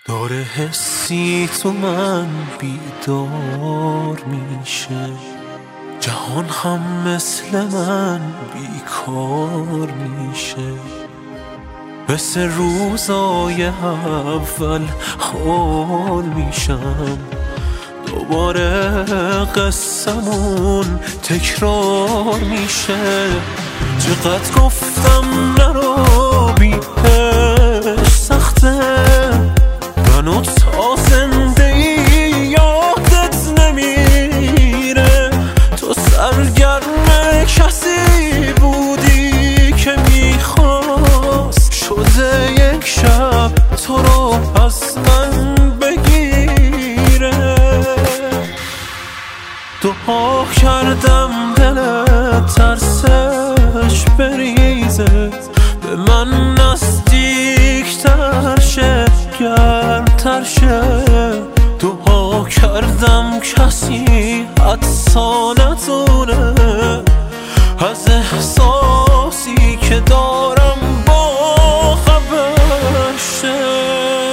داره حسی تو من بیدار میشه، جهان هم مثل من بیکار میشه. مثل روزای اول حال میشم، دوباره قصمون تکرار میشه. چقدر گفتم نرو بیش سخته، منو تا زنده ای یادت نمیره. تو سرگرم کسی بودی که میخواست شده یک شب تو رو از من بگیره. دعا کردم دلت ترسش بریزه، به من نزدیکتر شه گرمتر شه. دعا کردم کسی حدسا نتونه از احساسی که دارم با خبر شه.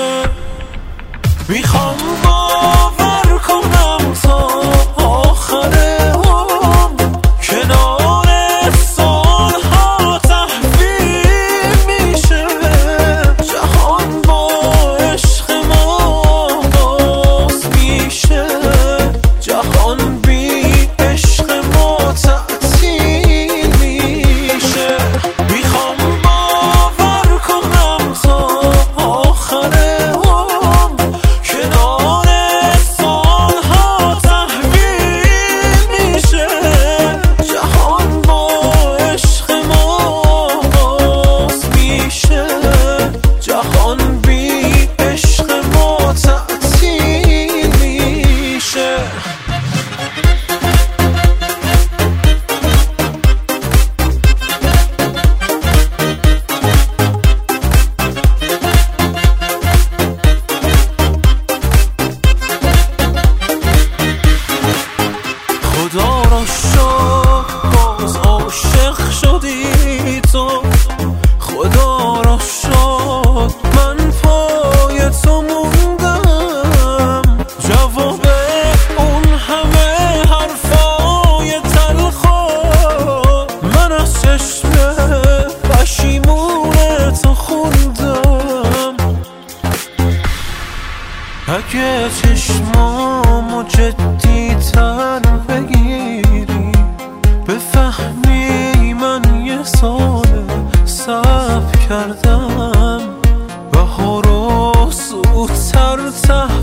میخوام باور کنم تا آخر عمر کنار سالها تحویل میشه. جهان با عشق ما باز میشه، جهان بی عشق ما تعطیل میشه. میخوام باور کنم تا آخر عمر کنار سالها تحویل میشه. جهان با عشق ما باز میشه، جهان بی عشق ما تعطیل میشه. خدا را شکر باز عاشق شدی تو، خدا را شکر من پای تو موندم. جواب اون همه حرفای تلخو من از چشم پشیمون تو خوندم. اگه چشمامو جدی تر بگیری بفهمی من یه سال صبر کردم، بهارو زودتر